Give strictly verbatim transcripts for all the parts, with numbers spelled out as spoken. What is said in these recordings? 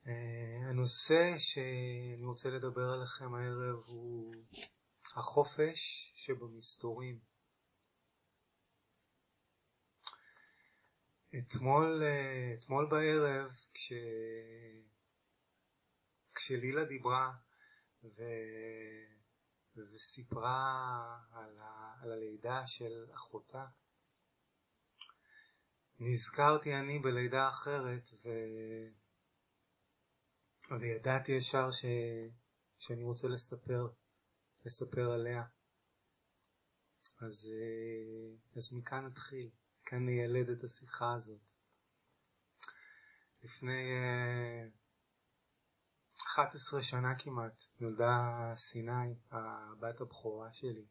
הנושא שאני רוצה לדבר עליכם הערב הוא החופש שבמסתורים. אתמול, אתמול בערב כש, כשלילה דיברה ו, וסיפרה על, ה, על הלידה של אחותה, נזכרתי אני בלידה אחרת ו... וידעתי ישר ש... שאני רוצה לספר, לספר עליה. אז, אז מכאן נתחיל, כאן נילד את השיחה הזאת. לפני אחת עשרה שנה כמעט נולדה סיני, הבת הבכורה שלי.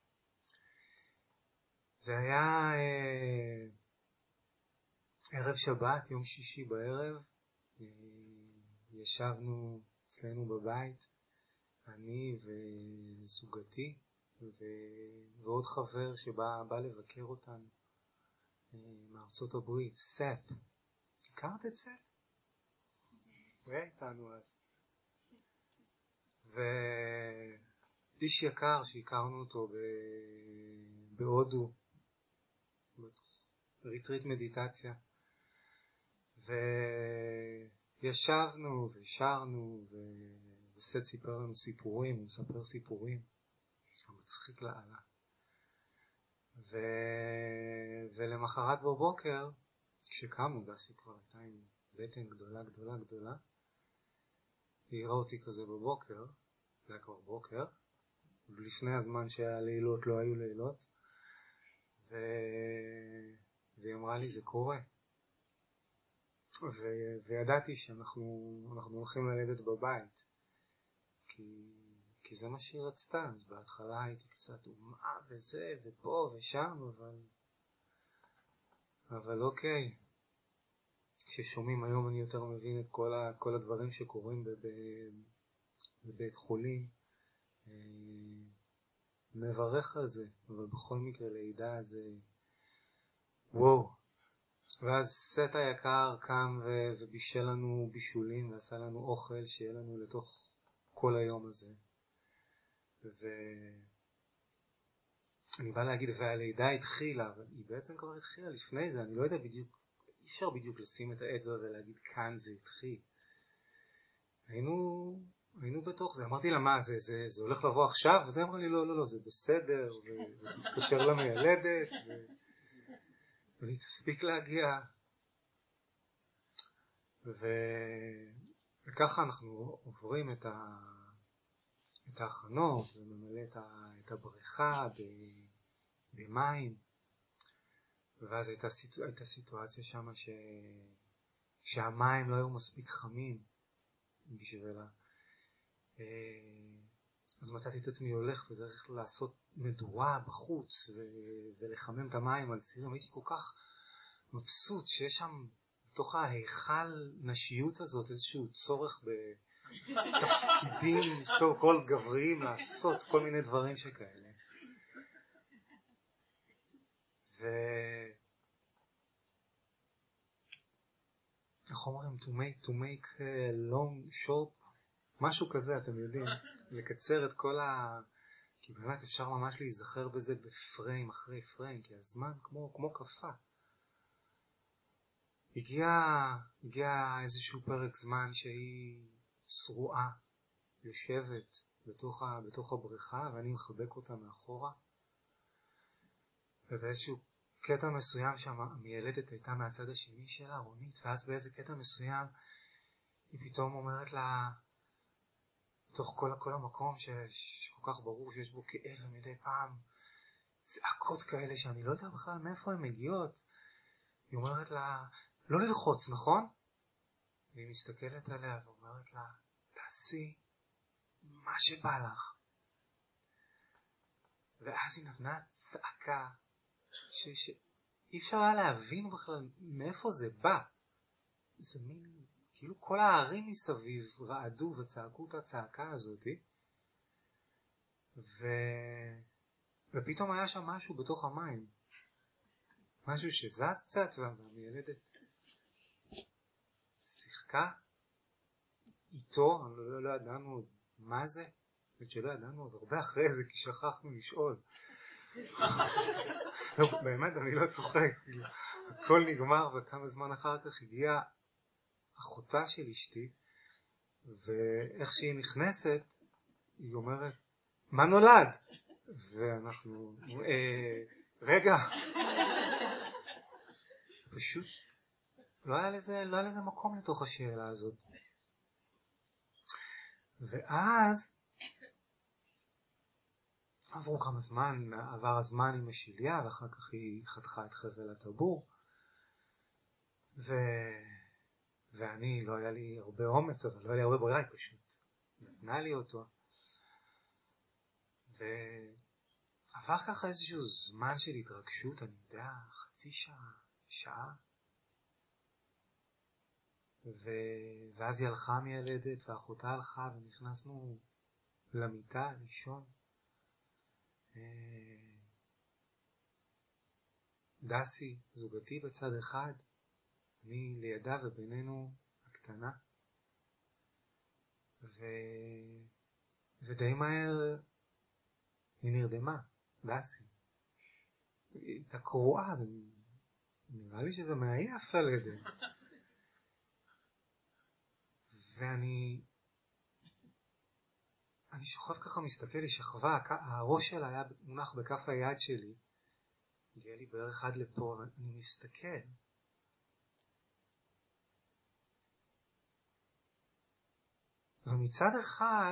זה היה ערב שבת, יום שישי בערב. ישבנו אצלנו בבית, אני וזוגתי ו... ועוד חבר שבא בא לבקר אותנו מארצות הברית, סף. הכרת את סף? הוא היה איתנו אז. ואיש יקר שהכרנו אותו ב... בהודו, בריטריט מדיטציה. ו... ישבנו ושרנו, וסט סיפר לנו סיפורים, הוא מספר סיפורים, הוא מצחיק לאללה. ו... ולמחרת בבוקר, כשקמנו, דסי כבר הייתה עם בטן גדולה גדולה גדולה, היא הראה אותי כזה בבוקר, זה היה כבר בוקר, לפני הזמן שהלילות לא היו לילות, ו... והיא אמרה לי, זה קורה. ו- וידעתי שאנחנו אנחנו הולכים ללדת בבית, כי, כי זה מה שהיא רצתה. אז בהתחלה הייתי קצת ומה וזה ופה ושם, אבל, אבל אוקיי. כששומעים היום אני יותר מבין את כל, ה, כל הדברים שקורים בב, בבית חולים. נברך על זה, אבל בכל מקרה לידה זה וואו. ואז סט היקר קם ו- ובישל לנו בישולים ועשה לנו אוכל שיהיה לנו לתוך כל היום הזה. ואני בא להגיד, והלידה התחילה, אבל היא בעצם כבר התחילה לפני זה. אני לא יודע בדיוק, אי אפשר בדיוק לשים את האצבע ולהגיד כאן זה התחיל. היינו, היינו בתוך זה. אמרתי לה, מה, זה, זה, זה הולך לבוא עכשיו? וזה אמרה לי, לא, לא, לא, זה בסדר, ו- ותתקשר למיילדת, ו- והיא תספיק להגיע. ו... וככה אנחנו עוברים את, ה... את ההכנות וממלא את, ה... את הבריכה ב... במים. ואז הייתה, סיטו... הייתה סיטואציה שם ש... שהמים לא היו מספיק חמים בשבילה. אז מצאתי את עצמי הולך וצריך לעשות מדורה בחוץ ו... ולחמם את המים על סירים. הייתי כל כך מבסוט שיש שם בתוך ההיכל נשיות הזאת איזשהו צורך בתפקידים so called גבריים לעשות כל מיני דברים שכאלה. ו... איך אומרים? To make, to make long, short, משהו כזה, אתם יודעים, לקצר את כל ה... כי באמת אפשר ממש להיזכר בזה בפריים אחרי פריים, כי הזמן כמו, כמו קפה. הגיע, הגיע איזשהו פרק זמן שהיא שרועה, יושבת בתוך, ה, בתוך הבריכה, ואני מחבק אותה מאחורה. ובאיזשהו קטע מסוים שהמיילדת הייתה מהצד השני שלה, רונית, ואז באיזה קטע מסוים היא פתאום אומרת לה, בתוך כל, כל המקום ש, שכל כך ברור שיש בו כאב, ומדי פעם צעקות כאלה שאני לא יודע בכלל מאיפה הן מגיעות. היא אומרת לה, לא ללחוץ, נכון? והיא מסתכלת עליה ואומרת לה, תעשי מה שבא לך. ואז היא נתנה צעקה שאי אפשר היה להבין בכלל מאיפה זה בא. זה מין, כאילו כל הערים מסביב רעדו וצעקו את הצעקה הזאת. ו... ופתאום היה שם משהו בתוך המים. משהו שזז קצת, והמיילדת שיחקה, איתו, לא, לא ידענו מה זה, שלא ידענו עוד הרבה אחרי זה, כי שכחנו לשאול. לא, באמת, אני לא צוחק, כאילו, הכל נגמר, וכמה זמן אחר כך הגיעה אחותה של אשתי, ואיך שהיא נכנסת, היא אומרת, מה נולד? ואנחנו, אה, רגע, פשוט לא היה לזה, לא היה לזה מקום לתוך השאלה הזאת. ואז עברו כמה זמן, עבר הזמן עם השיליה, ואחר כך היא חתכה את חבל הטבור, ו... ואני, לא היה לי הרבה אומץ, אבל לא היה לי הרבה ברירה, היא פשוט נתנה לי אותו. ועבר ככה איזשהו זמן של התרגשות, אני יודע, חצי שעה, שעה, ו... ואז היא הלכה מיילדת, ואחותה הלכה, ונכנסנו למיטה לישון. דסי, זוגתי בצד אחד, אני לידה ובינינו הקטנה. ו... ודי מהר היא נרדמה, דסי. היא הייתה קרואה, זה... נראה לי שזה מעייף ללדת. ואני... אני שוכב ככה מסתכל, היא שכבה, הראש שלה היה מונח בכף היד שלי, הגיע לי בערך עד לפה, ואני מסתכל. ומצד אחד,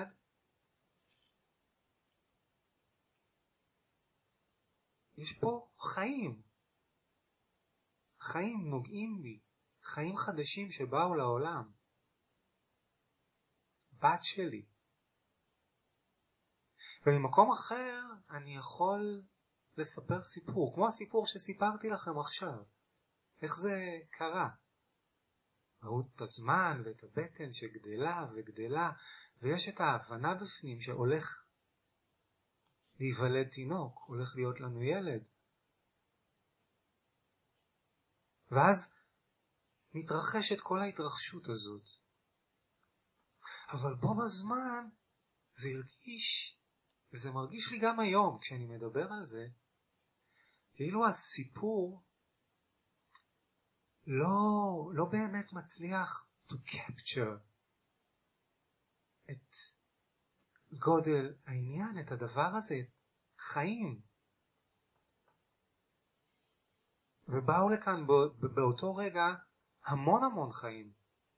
יש פה חיים. חיים נוגעים בי, חיים חדשים שבאו לעולם. בת שלי. וממקום אחר אני יכול לספר סיפור, כמו הסיפור שסיפרתי לכם עכשיו. איך זה קרה? ראו את הזמן ואת הבטן שגדלה וגדלה, ויש את ההבנה בפנים שהולך להיוולד תינוק, הולך להיות לנו ילד. ואז מתרחשת כל ההתרחשות הזאת. אבל בו בזמן זה הרגיש, וזה מרגיש לי גם היום כשאני מדבר על זה, כאילו הסיפור לא, לא באמת מצליח to capture את גודל העניין, את הדבר הזה, חיים. ובאו לכאן באותו רגע המון המון חיים.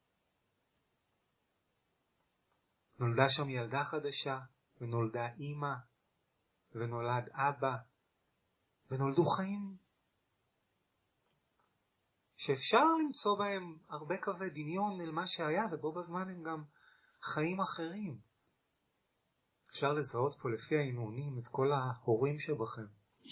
נולדה שם ילדה חדשה, ונולדה אמא, ונולד אבא, ונולדו חיים שאפשר למצוא בהם הרבה קווי דמיון אל מה שהיה, ובו בזמן הם גם חיים אחרים. אפשר לזהות פה לפי העינונים את כל ההורים שבכם.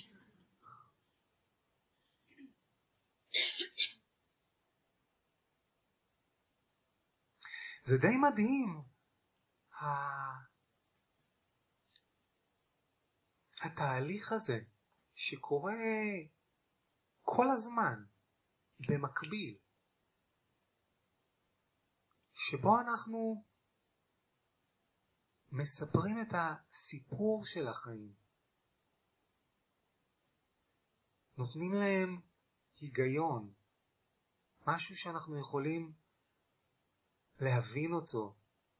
זה די מדהים. התהליך הזה שקורה כל הזמן במקביל, שבו אנחנו מספרים את הסיפור של החיים, נותנים להם היגיון, משהו שאנחנו יכולים להבין אותו.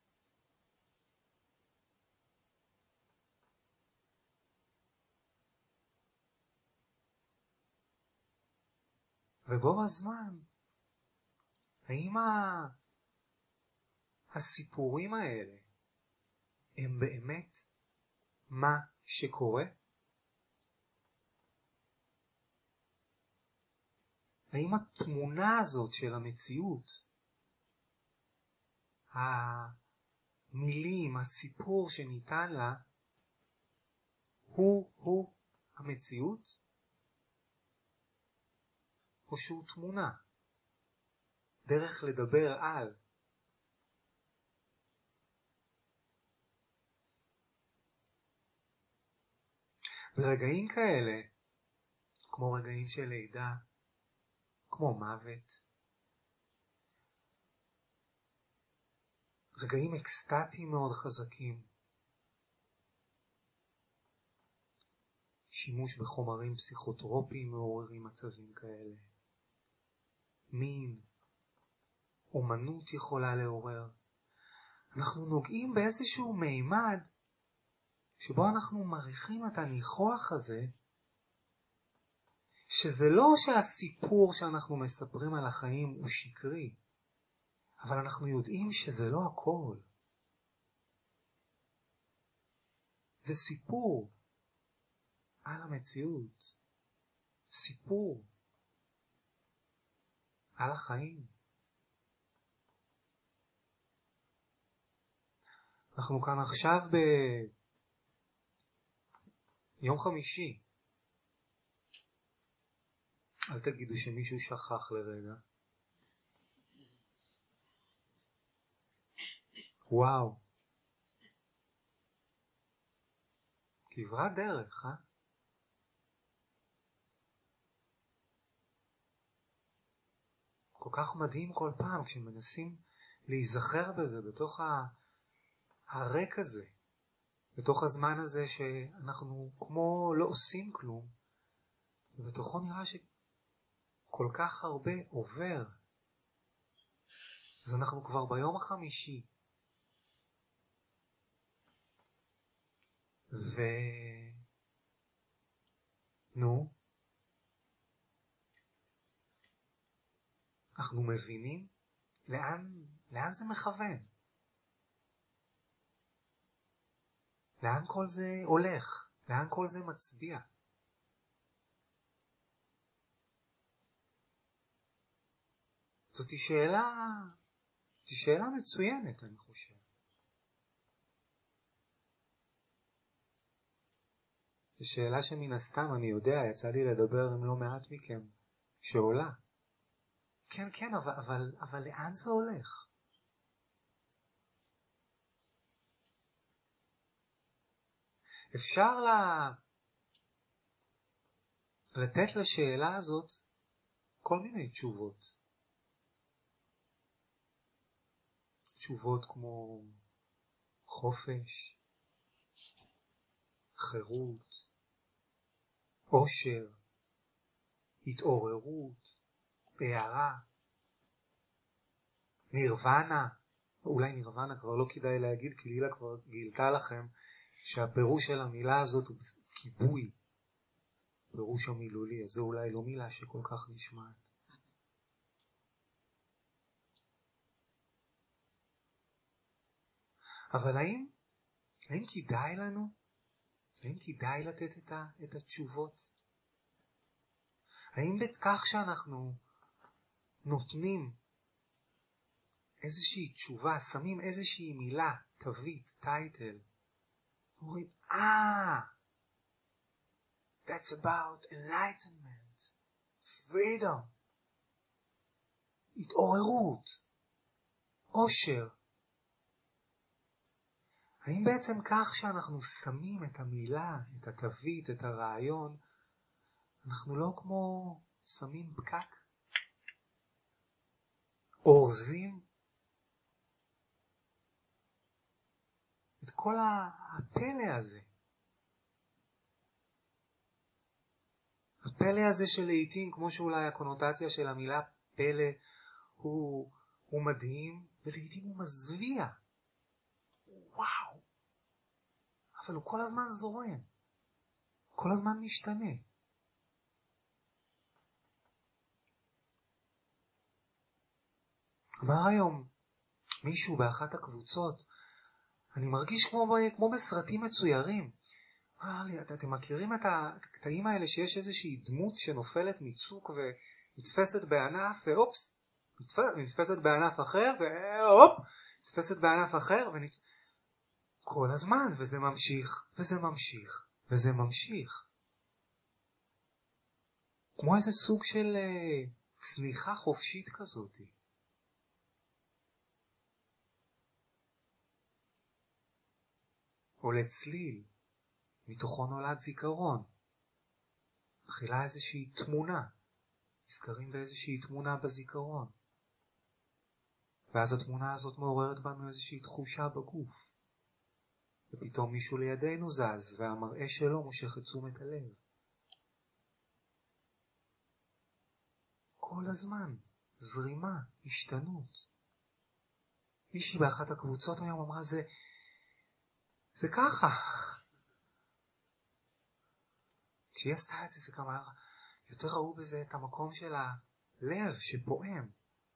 ובו בזמן, האם הסיפורים האלה הם באמת מה שקורה? האם התמונה הזאת של המציאות, המילים, הסיפור שניתן לה, הוא-הוא המציאות? או שהוא תמונה, דרך לדבר על. ברגעים כאלה, כמו רגעים של לידה, כמו מוות, רגעים אקסטטיים מאוד חזקים. שימוש בחומרים פסיכוטרופיים מעוררים מצבים כאלה. מין, אומנות יכולה לעורר. אנחנו נוגעים באיזשהו מימד שבו אנחנו מריחים את הניחוח הזה, שזה לא שהסיפור שאנחנו מספרים על החיים הוא שקרי, אבל אנחנו יודעים שזה לא הכל. זה סיפור על המציאות, סיפור על החיים. אנחנו כאן עכשיו ביום חמישי. אל תגידו שמישהו שכח לרגע. וואו. כברת דרך, אה? כל כך מדהים כל פעם כשמנסים להיזכר בזה בתוך הריק הזה, בתוך הזמן הזה שאנחנו כמו לא עושים כלום, ובתוכו נראה שכל כך הרבה עובר. אז אנחנו כבר ביום החמישי. ו... נו, אנחנו מבינים לאן, לאן זה מכוון. לאן כל זה הולך? לאן כל זה מצביע? זאת שאלה, זאת שאלה מצוינת, אני חושב. זו שאלה שמן הסתם, אני יודע, יצא לי לדבר עם לא מעט מכם, שעולה. כן, כן, אבל, אבל, אבל לאן זה הולך? אפשר לה... לתת לשאלה הזאת כל מיני תשובות. תשובות כמו חופש, חירות, עושר, התעוררות, בהרה, נירוונה. אולי נירוונה כבר לא כדאי להגיד, כי לילה כבר גילתה לכם שהפירוש של המילה הזאת הוא כיבוי, פירוש המילולי. אז זו אולי לא מילה שכל כך נשמעת. אבל האם, האם כדאי לנו? האם כדאי לתת את, ה, את התשובות? האם בכך שאנחנו נותנים איזושהי תשובה, שמים איזושהי מילה, תווית, טייטל, אומרים, אה, that's about enlightenment, freedom, התעוררות, עושר. האם בעצם כך שאנחנו שמים את המילה, את התווית, את הרעיון, אנחנו לא כמו שמים פקק? אורזים את כל הפלא הזה. הפלא הזה שלעיתים, כמו שאולי הקונוטציה של המילה פלא, הוא, הוא מדהים, ולעיתים הוא מזוויע. וואו. אבל הוא כל הזמן זורם. כל הזמן משתנה. אמר היום מישהו באחת הקבוצות, אני מרגיש כמו, כמו בסרטים מצוירים. אמר לי, את, אתם מכירים את הקטעים האלה שיש איזושהי דמות שנופלת מצוק ונתפסת בענף, ואופס, נתפסת בענף אחר, ואופ, נתפסת בענף אחר, ונת... כל הזמן, וזה ממשיך, וזה ממשיך, וזה ממשיך. כמו איזה סוג של uh, צניחה חופשית כזאת. או לצליל, מתוכו נולד זיכרון. מתחילה איזושהי תמונה, נזכרים באיזושהי תמונה בזיכרון. ואז התמונה הזאת מעוררת בנו איזושהי תחושה בגוף. ופתאום מישהו לידינו זז, והמראה שלו מושך את תשומת הלב. כל הזמן, זרימה, השתנות. מישהי באחת הקבוצות היום אמרה, זה, זה ככה. כשהיא עשתה את זה, זה כמה יותר ראו בזה את המקום של הלב שפועם.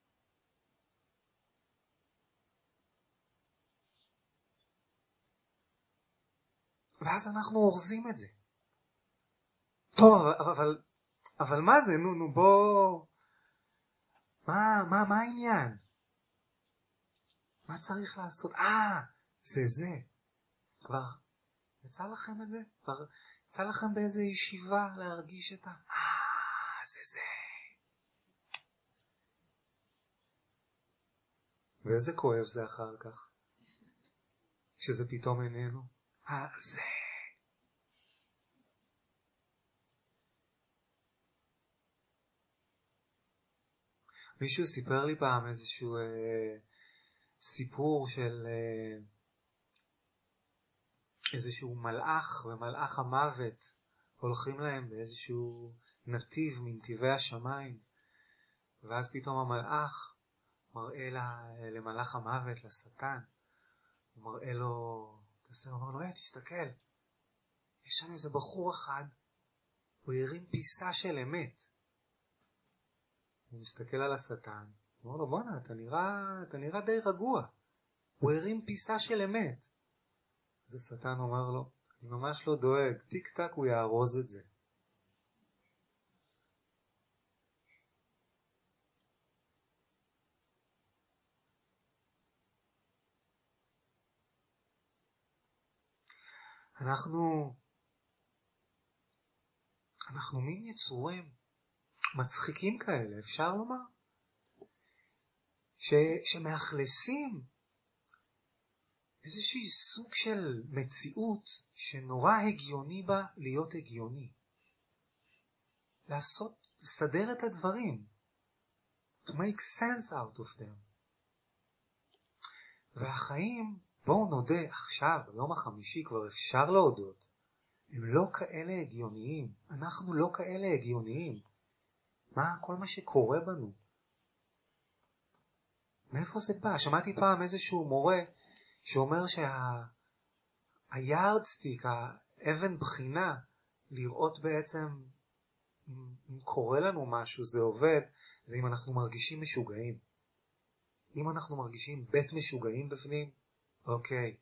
ואז אנחנו אורזים את זה. טוב, אבל, אבל מה זה? נו, נו, בוא... מה, מה, מה העניין? מה צריך לעשות? אה, זה זה. כבר יצא לכם את זה? כבר יצא לכם באיזה ישיבה להרגיש את ה... אה, זה זה. ואיזה כואב זה אחר כך? שזה פתאום איננו. אה, זה. מישהו סיפר לי פעם איזשהו אה, סיפור של אה, איזשהו מלאך ומלאך המוות הולכים להם באיזשהו נתיב מנתיבי השמיים, ואז פתאום המלאך מראה לה, למלאך המוות, לשטן, הוא מראה לו, תעשה, הוא אומר לו, hey, תסתכל, יש שם איזה בחור אחד, הוא הרים פיסה של אמת. הוא מסתכל על השטן, הוא אומר לו, בונה, אתה נראה, אתה נראה די רגוע. הוא הרים פיסה של אמת. אז השטן אומר לו, אני ממש לא דואג, טיק טק הוא יארוז את זה. אנחנו, אנחנו מין יצורים מצחיקים כאלה, אפשר לומר? ש, שמאכלסים איזושהי סוג של מציאות שנורא הגיוני בה להיות הגיוני. לעשות, לסדר את הדברים. To make sense out of them. והחיים, בואו נודה עכשיו, ביום החמישי כבר אפשר להודות, הם לא כאלה הגיוניים. אנחנו לא כאלה הגיוניים. מה כל מה שקורה בנו? מאיפה זה בא? שמעתי פעם איזשהו מורה שאומר שהיארדסטיק, האבן בחינה, לראות בעצם אם קורה לנו משהו, זה עובד, זה אם אנחנו מרגישים משוגעים. אם אנחנו מרגישים בית משוגעים בפנים, אוקיי,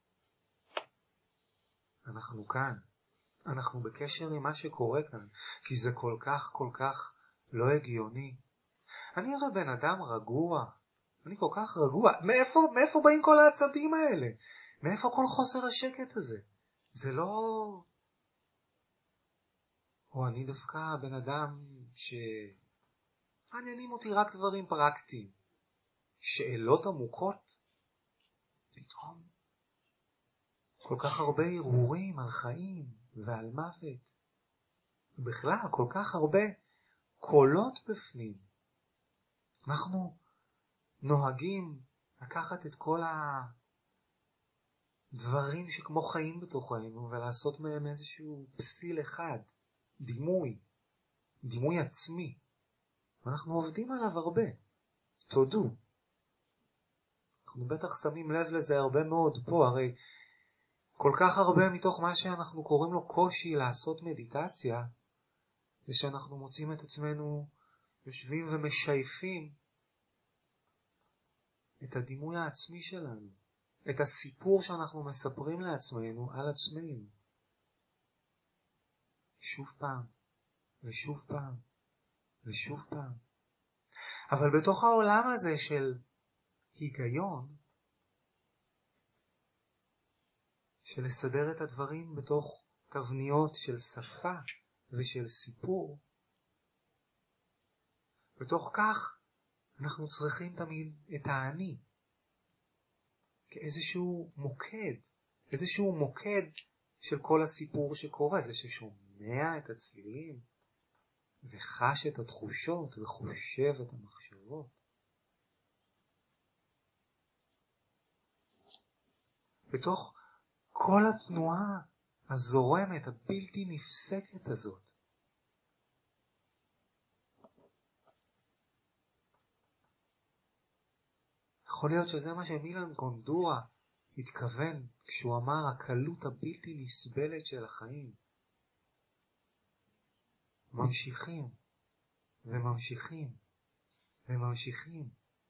אנחנו כאן. אנחנו בקשר עם מה שקורה כאן, כי זה כל כך כל כך לא הגיוני. אני הרי בן אדם רגוע, אני כל כך רגוע. מאיפה, מאיפה באים כל העצבים האלה? מאיפה כל חוסר השקט הזה? זה לא... או אני דווקא בן אדם שמעניינים אותי רק דברים פרקטיים. שאלות עמוקות? פתאום כל כך הרבה הרהורים על חיים ועל מוות. בכלל, כל כך הרבה קולות בפנים. אנחנו נוהגים לקחת את כל הדברים שכמו חיים בתוכנו ולעשות מהם איזשהו פסיל אחד, דימוי, דימוי עצמי. ואנחנו עובדים עליו הרבה. תודו. אנחנו בטח שמים לב לזה הרבה מאוד פה, הרי כל כך הרבה מתוך מה שאנחנו קוראים לו קושי לעשות מדיטציה, זה שאנחנו מוצאים את עצמנו יושבים ומשייפים את הדימוי העצמי שלנו, את הסיפור שאנחנו מספרים לעצמנו על עצמנו. שוב פעם, ושוב פעם, ושוב פעם. אבל בתוך העולם הזה של היגיון, של לסדר את הדברים בתוך תבניות של שפה ושל סיפור, בתוך כך אנחנו צריכים תמיד את האני כאיזשהו מוקד, איזשהו מוקד של כל הסיפור שקורה, זה ששומע את הצלילים וחש את התחושות וחושב את המחשבות. בתוך כל התנועה הזורמת, הבלתי נפסקת הזאת. יכול להיות שזה מה שמילן קונדורה התכוון כשהוא אמר הקלות הבלתי נסבלת של החיים. ממשיכים וממשיכים וממשיכים.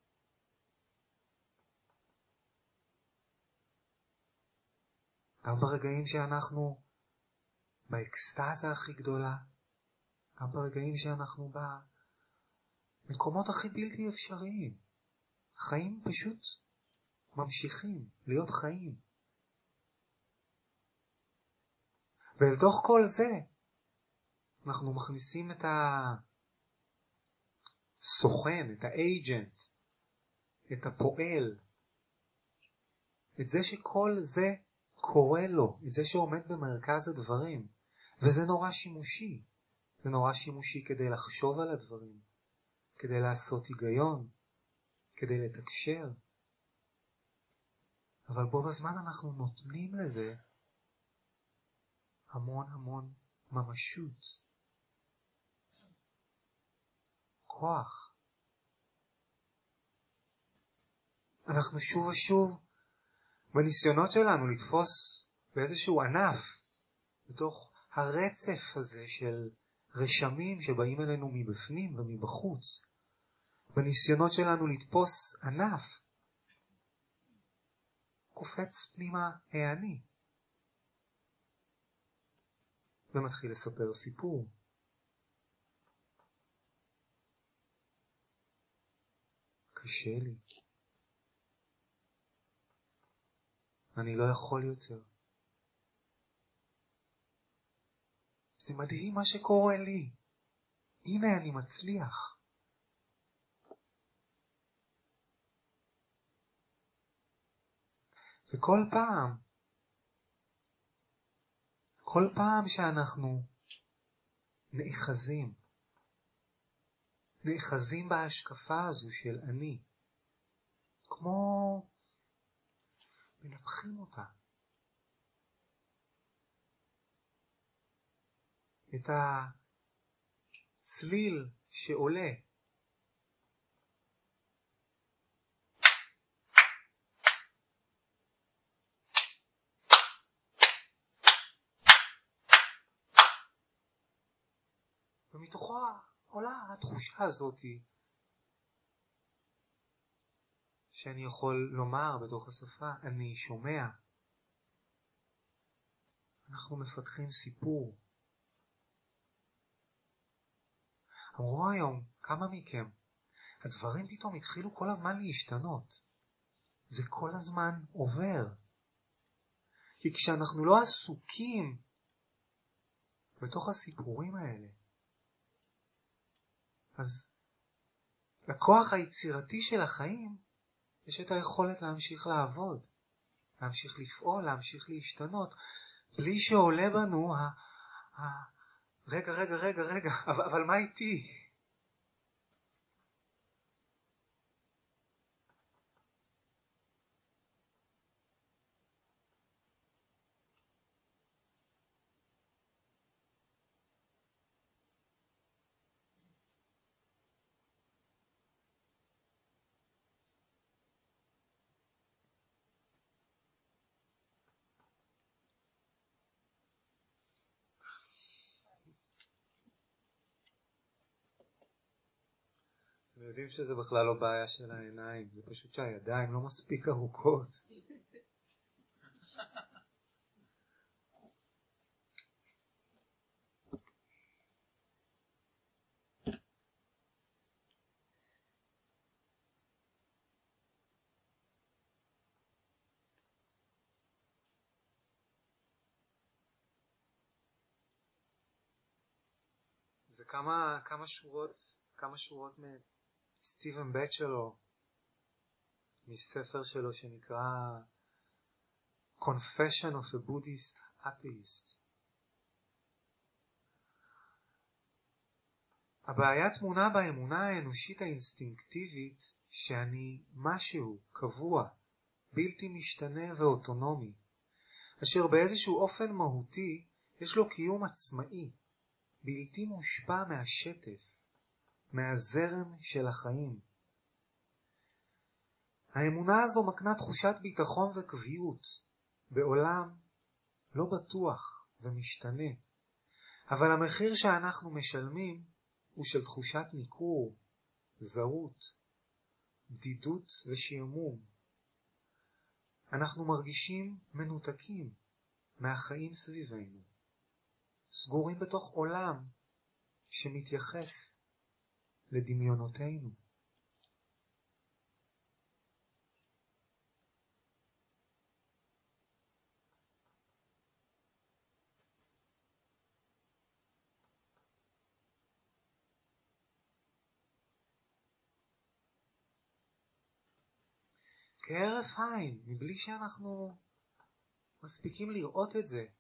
גם ברגעים שאנחנו באקסטאזה הכי גדולה, גם ברגעים שאנחנו במקומות הכי בלתי אפשריים, החיים פשוט ממשיכים להיות חיים. ואל תוך כל זה אנחנו מכניסים את הסוכן, את האג'נט, את הפועל, את זה שכל זה קורה לו, את זה שעומד במרכז הדברים. וזה נורא שימושי. זה נורא שימושי כדי לחשוב על הדברים, כדי לעשות היגיון, כדי לתקשר. אבל בו בזמן אנחנו נותנים לזה המון המון ממשות. כוח. אנחנו שוב ושוב בניסיונות שלנו לתפוס באיזשהו ענף, בתוך הרצף הזה של רשמים שבאים אלינו מבפנים ומבחוץ, בניסיונות שלנו לתפוס ענף, קופץ פנימה העני ומתחיל לספר סיפור. קשה לי. אני לא יכול יותר. זה מדהים מה שקורה לי. הנה אני מצליח. וכל פעם, כל פעם שאנחנו נאחזים, נאחזים בהשקפה הזו של אני, כמו מנפחים אותה. את הצליל שעולה. ומתוכו עולה התחושה הזאת שאני יכול לומר בתוך השפה, אני שומע. אנחנו מפתחים סיפור. אמרו היום, כמה מכם, הדברים פתאום התחילו כל הזמן להשתנות. זה כל הזמן עובר. כי כשאנחנו לא עסוקים בתוך הסיפורים האלה, אז לכוח היצירתי של החיים יש את היכולת להמשיך לעבוד, להמשיך לפעול, להמשיך להשתנות, בלי שעולה בנו ה... ה... רגע, רגע, רגע, רגע, אבל, אבל מה איתי? אתם יודעים שזה בכלל לא בעיה של העיניים, זה פשוט שהידיים לא מספיק ארוכות. זה כמה, כמה שורות, כמה שורות מסטיבן בצ'לור, מספר שלו שנקרא Confession of a Buddhist Atheist. הבעיה תמונה באמונה האנושית האינסטינקטיבית שאני משהו קבוע בלתי משתנה ואוטונומי, אשר באיזשהו אופן מהותי יש לו קיום עצמאי, בלתי מושפע מהשטף, מהזרם של החיים. האמונה הזו מקנה תחושת ביטחון וקביעות בעולם לא בטוח ומשתנה, אבל המחיר שאנחנו משלמים הוא של תחושת ניכור, זרות, בדידות ושיעמום. אנחנו מרגישים מנותקים מהחיים סביבנו, סגורים בתוך עולם שמתייחס לדמיונותינו. כהרף עין, מבלי שאנחנו מספיקים לראות את זה,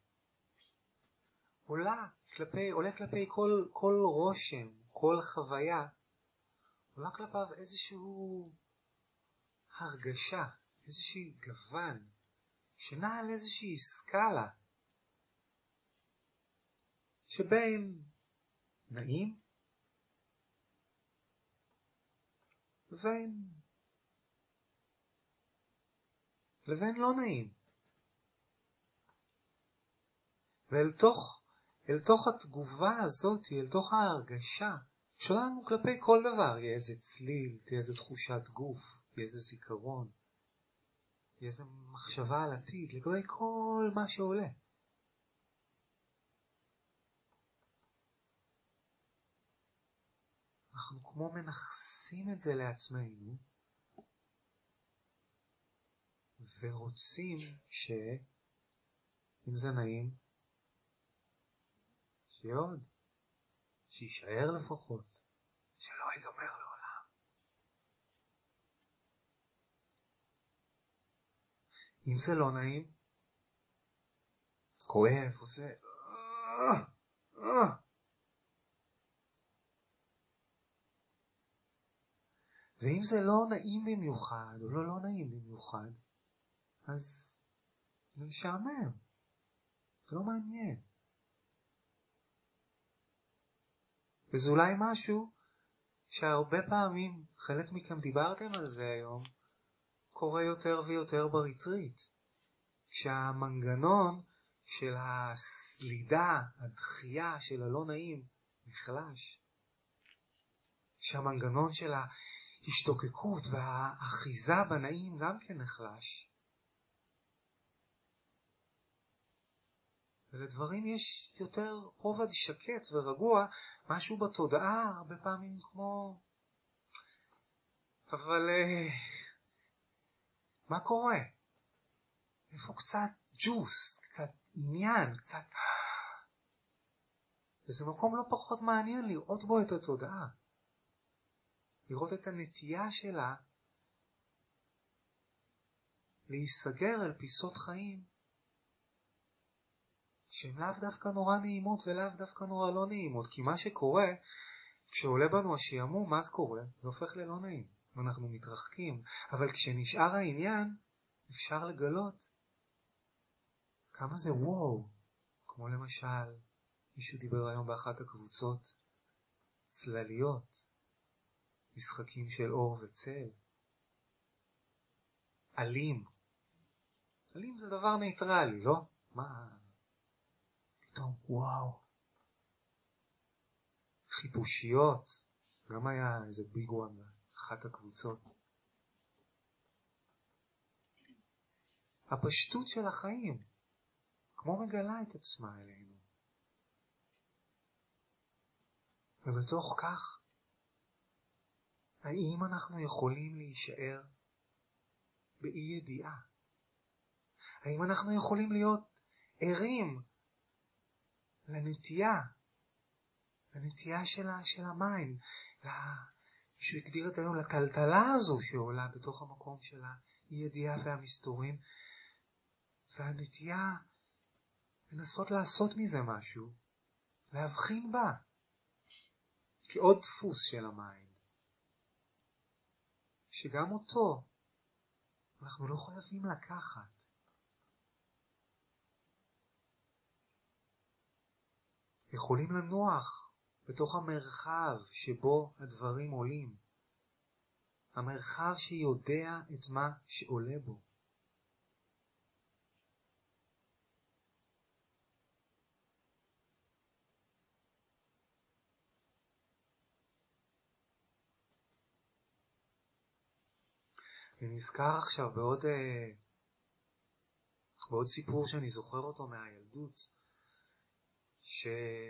עולה כלפי, עולה כלפי כל, כל רושם, כל חוויה, עולה כלפיו איזשהו הרגשה, איזושהי גוון, שנע על איזושהי סקאלה, שבין נעים לבין לבין לא נעים. ואל תוך, אל תוך התגובה הזאת, אל תוך ההרגשה, שלנו כלפי כל דבר, יהיה איזה צליל, תהיה איזה תחושת גוף, יהיה איזה זיכרון, יהיה איזה מחשבה על עתיד, לגבי כל מה שעולה. אנחנו כמו מנחסים את זה לעצמנו, ורוצים ש... אם זה נעים, שיהיה עוד, שישאר לפחות, שלא ייגמר לעולם. אם זה לא נעים, כואב, עושה... ואם זה לא נעים במיוחד, או לא לא נעים במיוחד, אז זה משעמם, זה לא מעניין. וזה אולי משהו שהרבה פעמים, חלק מכם דיברתם על זה היום, קורה יותר ויותר בריטריט. כשהמנגנון של הסלידה, הדחייה של הלא נעים, נחלש. כשהמנגנון של ההשתוקקות והאחיזה בנעים גם כן נחלש. ולדברים יש יותר רובד שקט ורגוע, משהו בתודעה הרבה פעמים כמו... אבל uh, מה קורה? איפה קצת ג'וס, קצת עניין, קצת... וזה מקום לא פחות מעניין לראות בו את התודעה. לראות את הנטייה שלה להיסגר על פיסות חיים שהן לאו דווקא נורא נעימות ולאו דווקא נורא לא נעימות. כי מה שקורה, כשעולה בנו השעמום, מה זה קורה? זה הופך ללא נעים. ואנחנו מתרחקים. אבל כשנשאר העניין, אפשר לגלות כמה זה וואו. כמו למשל, מישהו דיבר היום באחת הקבוצות, צלליות, משחקים של אור וצל. אלים. אלים זה דבר ניטרלי, לא? מה... פתאום, וואו. חיפושיות. גם היה איזה ביג וואן באחת הקבוצות. הפשטות של החיים, כמו מגלה את עצמה אלינו. ובתוך כך, האם אנחנו יכולים להישאר באי ידיעה? האם אנחנו יכולים להיות ערים לנטייה, לנטייה שלה, של המים, מישהו הגדיר את זה היום, לטלטלה הזו שעולה בתוך המקום של האי ידיעה והמסתורין, והנטייה לנסות לעשות מזה משהו, להבחין בה, כעוד דפוס של המים, שגם אותו אנחנו לא חייבים לקחת. יכולים לנוח בתוך המרחב שבו הדברים עולים. המרחב שיודע את מה שעולה בו. אני נזכר עכשיו בעוד, בעוד סיפור שאני זוכר אותו מהילדות, ש...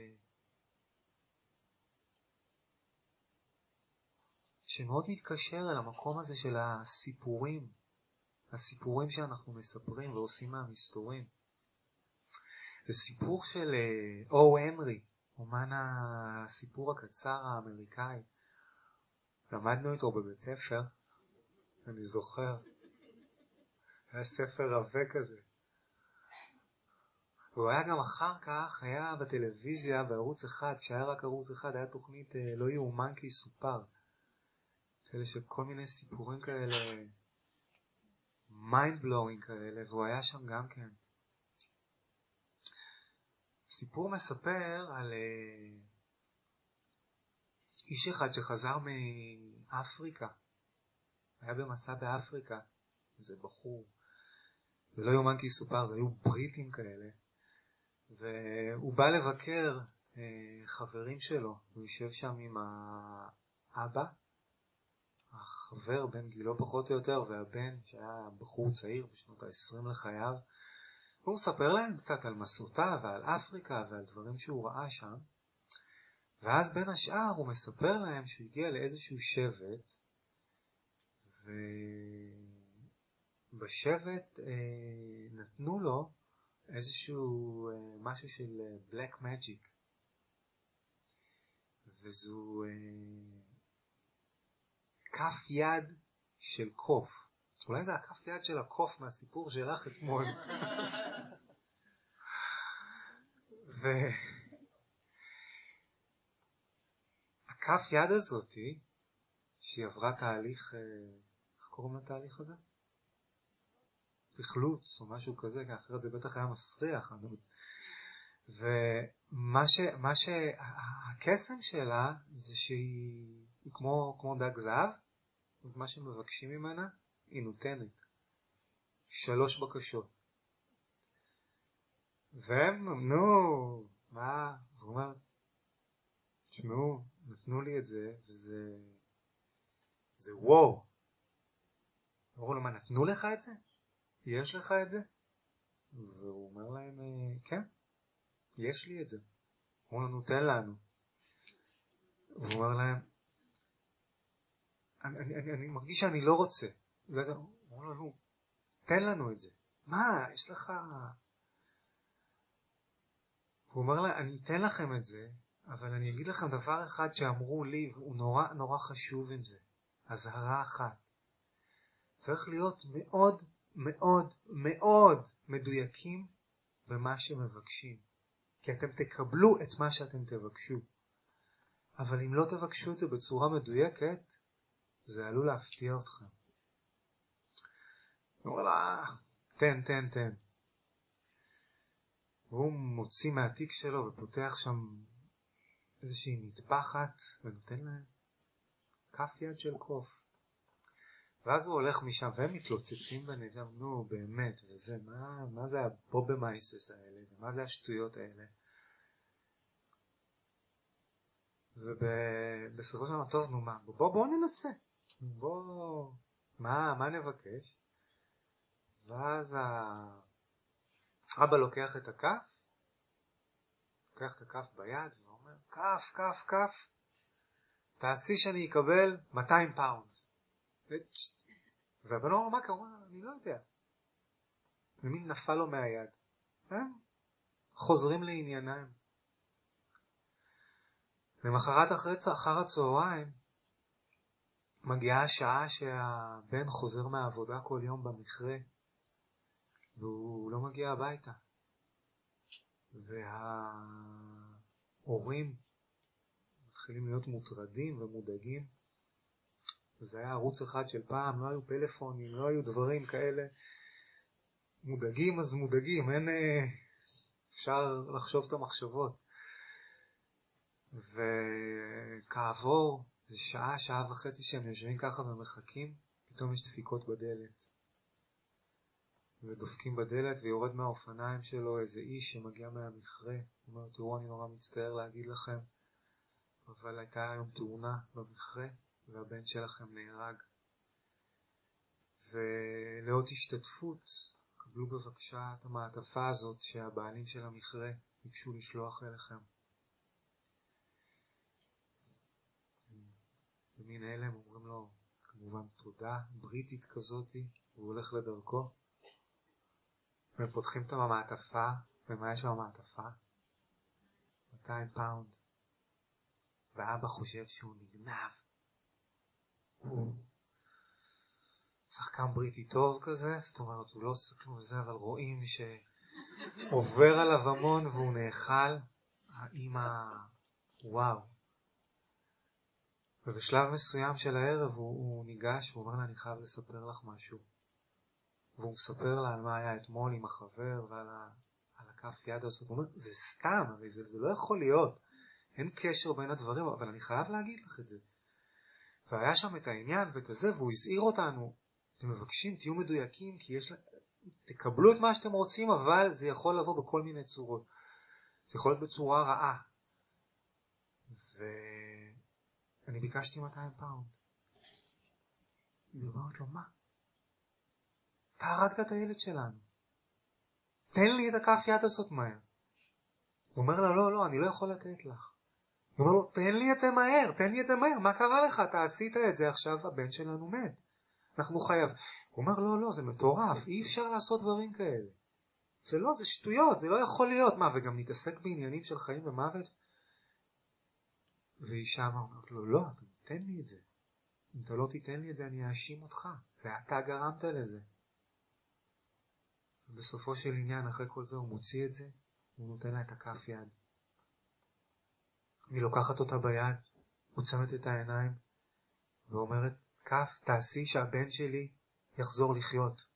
שמאוד מתקשר אל המקום הזה של הסיפורים, הסיפורים שאנחנו מספרים ועושים מהמסתורים. זה סיפור של או הנרי, אומן הסיפור הקצר האמריקאי. למדנו איתו בבית ספר, אני זוכר. היה ספר רווה כזה. והוא היה גם אחר כך, היה בטלוויזיה בערוץ אחד, כשהיה רק ערוץ אחד, היה תוכנית לא יאומן כי יסופר. כאלה של כל מיני סיפורים כאלה, mind blowing כאלה, והוא היה שם גם כן. סיפור מספר על איש אחד שחזר מאפריקה. היה במסע באפריקה, איזה בחור. ולא יאומן כי יסופר, זה היו בריטים כאלה. והוא בא לבקר אה, חברים שלו. הוא יושב שם עם האבא, החבר בן גילו פחות או יותר, והבן שהיה בחור צעיר בשנות ה-עשרים לחייו. והוא מספר להם קצת על מסעותיו ועל אפריקה ועל דברים שהוא ראה שם. ואז בין השאר הוא מספר להם שהוא הגיע לאיזשהו שבט, ובשבט אה, נתנו לו איזשהו אה, משהו של black magic. וזו אה, כף יד של קוף. אולי זה הכף יד של הקוף מהסיפור שלך אתמול. והכף יד הזאתי, שהיא עברה תהליך, איך קוראים לתהליך הזה? פחלוץ או משהו כזה, כי אחרת זה בטח היה מסריח. ומה ש, מה שהקסם שלה זה שהיא היא כמו, כמו דג זהב, ומה שמבקשים ממנה היא נותנת. שלוש בקשות. והם, נו, מה? הוא אומר, תשמעו, נתנו לי את זה, וזה, זה וואו. אמרו לו, מה, נתנו לך את זה? יש לך את זה? והוא אומר להם, כן, יש לי את זה. אמרו לו, נותן לנו. והוא אומר להם, אני, אני, אני, אני מרגיש שאני לא רוצה. אמרו לו, נו, תן לנו את זה. מה, יש לך... והוא אומר לה, אני אתן לכם את זה, אבל אני אגיד לכם דבר אחד שאמרו לי, והוא נורא נורא חשוב עם זה. הזהרה אחת. צריך להיות מאוד מאוד מאוד מדויקים במה שמבקשים. כי אתם תקבלו את מה שאתם תבקשו. אבל אם לא תבקשו את זה בצורה מדויקת, זה עלול להפתיע אתכם. הוא אומר לה, תן, תן, תן. והוא מוציא מהתיק שלו ופותח שם איזושהי מטפחת ונותן להם כף יד של קוף. ואז הוא הולך משם והם מתלוצצים ביניהם, נו באמת, וזה, מה, מה זה הבובמייסס האלה, ומה זה השטויות האלה. ובסופו של דבר, טוב, נו מה, בוא, בוא ננסה. בוא, מה, מה נבקש? ואז האבא לוקח את הכף, לוקח את הכף ביד ואומר, כף, כף, כף, תעשי שאני אקבל מאתיים פאונד. והבן אומר, מה קרה? אני לא יודע. ומין נפל לו מהיד. הם חוזרים לעניינם. למחרת אחר הצהריים מגיעה השעה שהבן חוזר מהעבודה כל יום במכרה, והוא לא מגיע הביתה. וההורים מתחילים להיות מוטרדים ומודאגים, וזה היה ערוץ אחד של פעם, לא היו פלאפונים, לא היו דברים כאלה. מודאגים אז מודאגים, אין... אפשר לחשוב את המחשבות. וכעבור, זה שעה, שעה וחצי שהם יושבים ככה ומחכים, פתאום יש דפיקות בדלת. ודופקים בדלת ויורד מהאופניים שלו איזה איש שמגיע מהמכרה. הוא אומר, תראו, אני נורא מצטער להגיד לכם, אבל הייתה היום תאונה במכרה, והבן שלכם נהרג. ולאות השתתפות, קבלו בבקשה את המעטפה הזאת שהבעלים של המכרה ביקשו לשלוח אליכם. במין הלם אומרים לו, כמובן תודה, בריטית כזאת, הוא הולך לדרכו. והם פותחים את המעטפה, ומה יש במעטפה? מאתיים פאונד. ואבא חושב שהוא נגנב. הוא שחקן בריטי טוב כזה, זאת אומרת, הוא לא עושה כלום וזה, אבל רואים שעובר עליו המון והוא נאכל. האמא, וואו. ובשלב מסוים של הערב הוא, הוא ניגש, הוא אומר לה, אני חייב לספר לך משהו. והוא מספר לה על מה היה אתמול עם החבר ועל ה, על הכף יד הזאת. הוא אומר, זה סתם, הרי זה, זה לא יכול להיות. אין קשר בין הדברים, אבל אני חייב להגיד לך את זה. והיה שם את העניין ואת הזה, והוא הזהיר אותנו. אתם מבקשים, תהיו מדויקים, כי יש לה... תקבלו את מה שאתם רוצים, אבל זה יכול לבוא בכל מיני צורות. זה יכול להיות בצורה רעה. ואני ביקשתי מאתיים פאונד. היא אומרת לו, מה? אתה הרגת את הילד שלנו. תן לי את הכף יד הזאת מהר. הוא אומר לה, לא, לא, אני לא יכול לתת לך. הוא אומר לו, תן לי את זה מהר, תן לי את זה מהר, מה קרה לך? אתה עשית את זה, עכשיו הבן שלנו מת. אנחנו חייב. הוא אומר, לא, לא, זה מטורף, אי אפשר לעשות דברים כאלה. זה לא, זה שטויות, זה לא יכול להיות. מה, וגם נתעסק בעניינים של חיים ומוות? ואישה אומרת לו, לא, תן לי את זה. אם אתה לא תיתן לי את זה, אני אאשים אותך. זה אתה גרמת לזה. ובסופו של עניין, אחרי כל זה, הוא מוציא את זה, הוא נותן לה את הכף יד. היא לוקחת אותה ביד, עוצמת את העיניים, ואומרת, כף, תעשי שהבן שלי יחזור לחיות.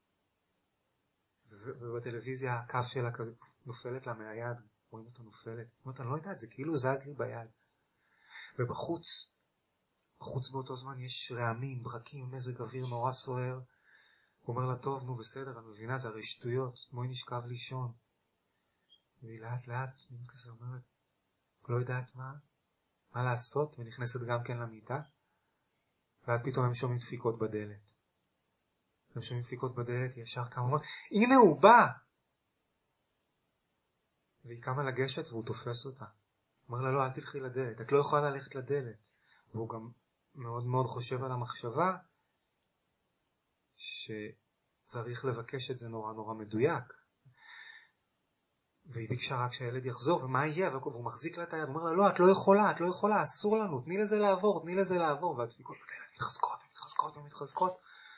ובטלוויזיה הכף שלה נופלת לה מהיד, רואים אותה נופלת. היא אומרת, אני לא יודעת, זה כאילו זז לי ביד. ובחוץ, בחוץ באותו זמן יש רעמים, ברקים, מזג אוויר נורא סוער. הוא אומר לה, טוב, נו בסדר, אני מבינה, זה הרי שטויות, בואי נשכב לישון. והיא לאט לאט, היא כזה אומרת, לא יודעת מה, מה לעשות, ונכנסת גם כן למיטה. ואז פתאום הם שומעים דפיקות בדלת. הם שומעים דפיקות בדלת, היא ישר קמה ואומרת, הנה הוא בא! והיא קמה לגשת והוא תופס אותה. הוא אומר לה, לא, אל תלכי לדלת, את לא יכולה ללכת לדלת. והוא גם מאוד מאוד חושב על המחשבה, שצריך לבקש את זה נורא נורא מדויק. והיא ביקשה רק שהילד יחזור, ומה יהיה? והוא מחזיק לה את היד, הוא אומר לה, לא, את לא יכולה, את לא יכולה, אסור לנו, תני לזה לעבור, תני לזה לעבור. והדפיקות בדלת מתחזקות, מתחזקות ומתחזקות.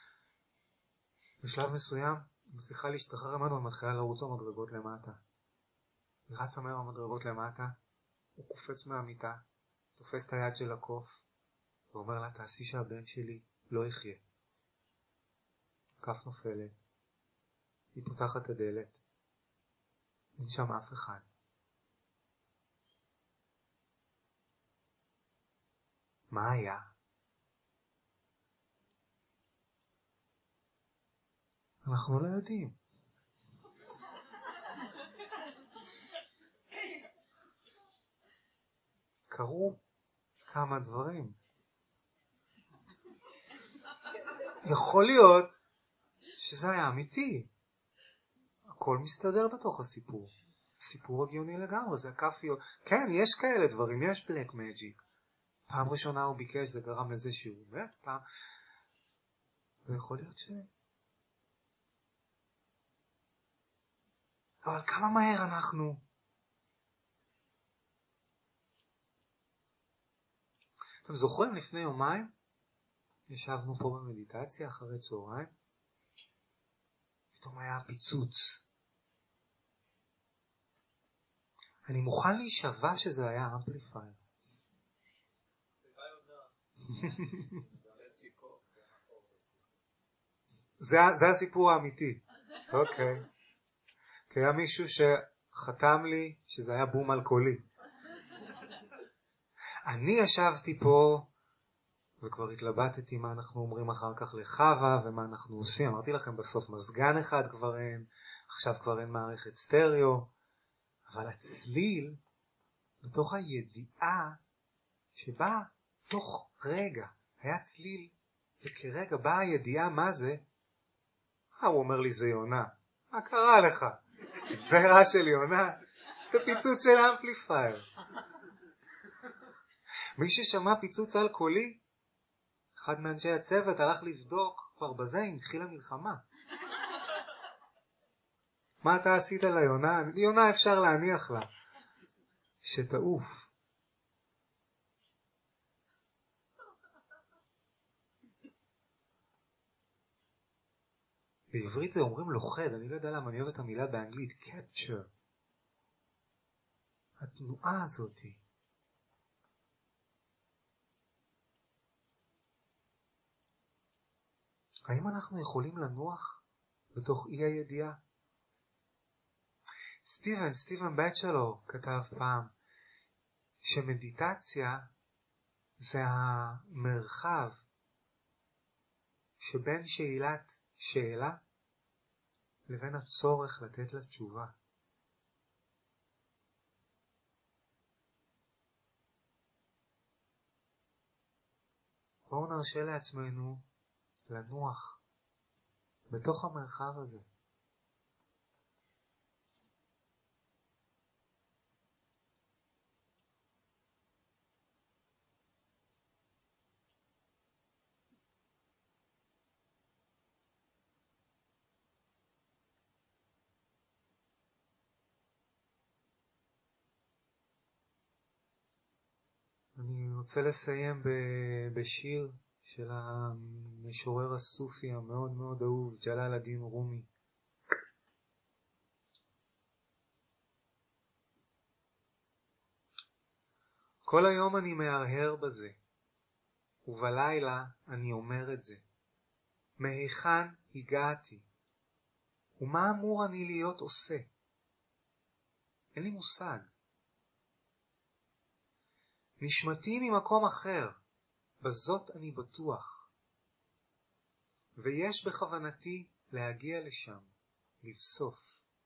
בשלב מסוים, היא מצליחה להשתחרר ממנו, ומתחילה לרוץ במדרגות למטה. היא רצה מהר במדרגות למטה, הוא קופץ מהמיטה, תופס את היד של הקוף, ואומר לה, תעשי שהבן שלי לא יחיה. כף נופלת, היא פותחת את הדלת, אין שם אף אחד. מה היה? אנחנו לא יודעים. קרו כמה דברים. יכול להיות שזה היה אמיתי. הכל מסתדר בתוך הסיפור. סיפור הגיוני לגמרי, זה הקפיו. כן, יש כאלה דברים, יש בלק מג'יק. פעם ראשונה הוא ביקש, זה גרם לזה שהוא מת, פעם... ויכול להיות ש... אבל כמה מהר אנחנו... אתם זוכרים לפני יומיים? ישבנו פה במדיטציה אחרי צהריים. פתאום היה פיצוץ. אני מוכן להישבע שזה היה אמפליפייר. זה, זה הסיפור האמיתי. אוקיי. כי היה מישהו שחתם לי שזה היה בום אלכוהולי. אני ישבתי פה וכבר התלבטתי מה אנחנו אומרים אחר כך לחווה ומה אנחנו עושים. אמרתי לכם בסוף מזגן אחד כבר אין, עכשיו כבר אין מערכת סטריאו, אבל הצליל בתוך הידיעה שבא תוך רגע, היה צליל וכרגע באה הידיעה מה זה, אה, הוא אומר לי זה יונה, מה קרה לך? זה רע של יונה? זה פיצוץ של אמפליפייר. מי ששמע פיצוץ אלכוהולי, אחד מאנשי הצוות הלך לבדוק כבר בזה אם התחילה מלחמה. מה אתה עשית ליונה? יונה אפשר להניח לה שתעוף. בעברית זה אומרים לוחד, אני לא יודע למה אני אוהב את המילה באנגלית, capture. התנועה הזאת. האם אנחנו יכולים לנוח בתוך אי הידיעה? סטיבן, סטיבן בצ'לור כתב פעם שמדיטציה זה המרחב שבין שאלת שאלה לבין הצורך לתת לה תשובה. בואו נרשה לעצמנו לנוח בתוך המרחב הזה. אני רוצה לסיים בשיר של המשורר הסופי המאוד מאוד אהוב, ג'לאל א-דין רומי. כל היום אני מהרהר בזה, ובלילה אני אומר את זה. מהיכן הגעתי? ומה אמור אני להיות עושה? אין לי מושג. נשמתי ממקום אחר, בזאת אני בטוח. ויש בכוונתי להגיע לשם, לבסוף.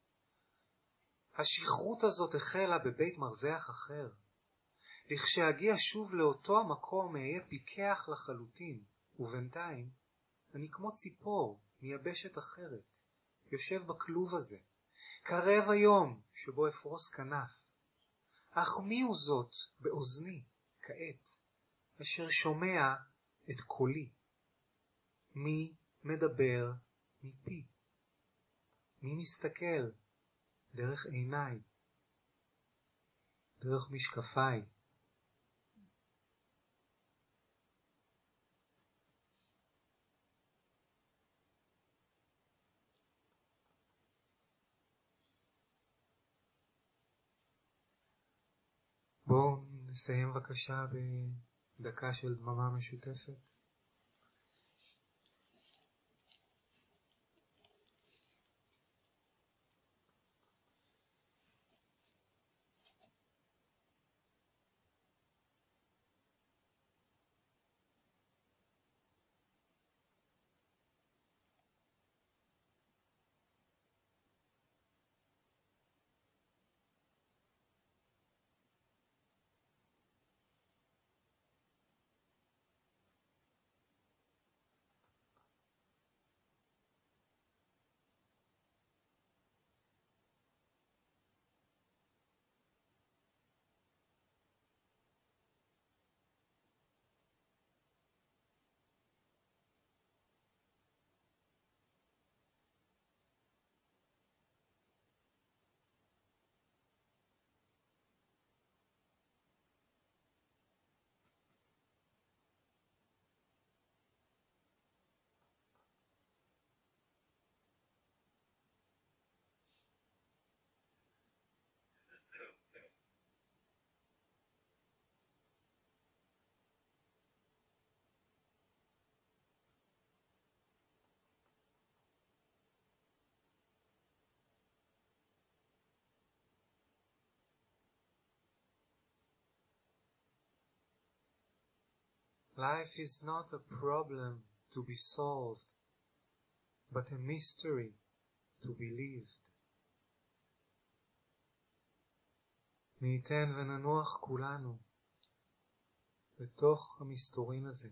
השכרות הזאת החלה בבית מרזח אחר. לכשאגיע שוב לאותו המקום אהיה פיקח לחלוטין, ובינתיים אני כמו ציפור מיבשת אחרת, יושב בכלוב הזה, קרב היום שבו אפרוס כנף. אך מי הוא זאת באוזני כעת, אשר שומע את קולי? מי מדבר מפי? מי מסתכל דרך עיניי, דרך משקפיי? בואו נסיים בבקשה בדקה של דממה משותפת. Life is not a problem to be solved, but a mystery to be lived. מי ייתן וננוח כולנו בתוך המסתורין הזה.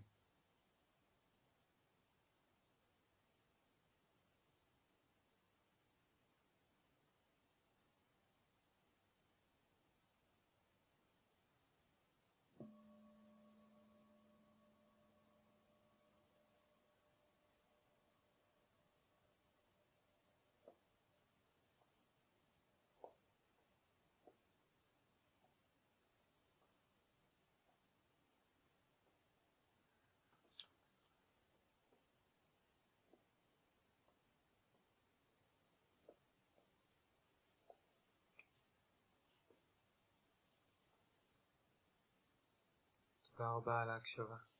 תודה רבה על ההקשבה.